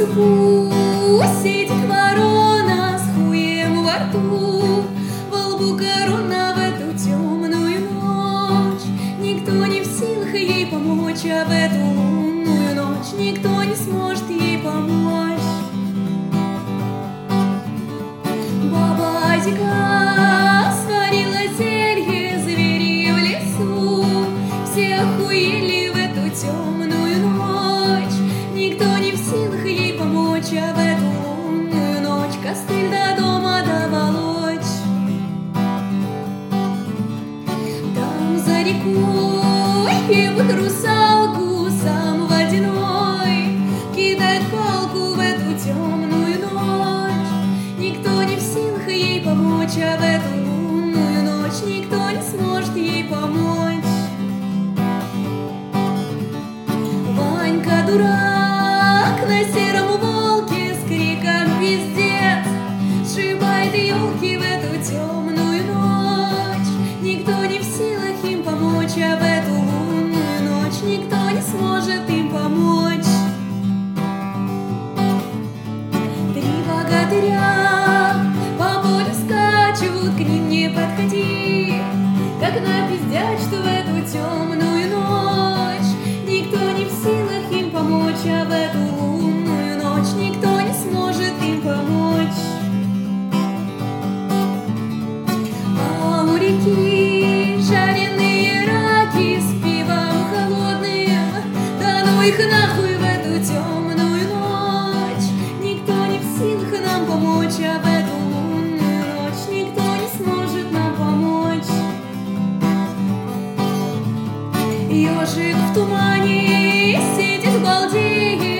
пусть сидит ворона с хуем во рту, во лбу корона в эту темную ночь. Никто не в силах ей помочь, а в эту лунную ночь никто не сможет ей помочь. Баба Зика сварила зелье звери в лесу, все охуели в эту темную ночь. Никто не в силах ей помочь, а в эту лунную ночь костыль до дома доволочь. Там за рекой ебут русалку, сам водяной кидает палку в эту темную ночь. Никто не в силах ей помочь, а в эту лунную ночь никто не сможет ей помочь. Ванька дурак на сером волке с криком пиздец сшибает елки в эту темную ночь. Никто не в силах им помочь, а в эту лунную ночь никто не сможет им помочь. Три богатыря по полю скачут, к ним не подходи, как напиздят, что в эту темную ночь никто не в силах им помочь, а в эту лунную ночь никто не сможет им помочь. А у реки жареные раки с пивом холодным, да ну их нахуй в эту темную ночь. Никто не в силах нам помочь, а в эту лунную ночь никто не сможет нам помочь. Ежик в тумане сидит, балдеет,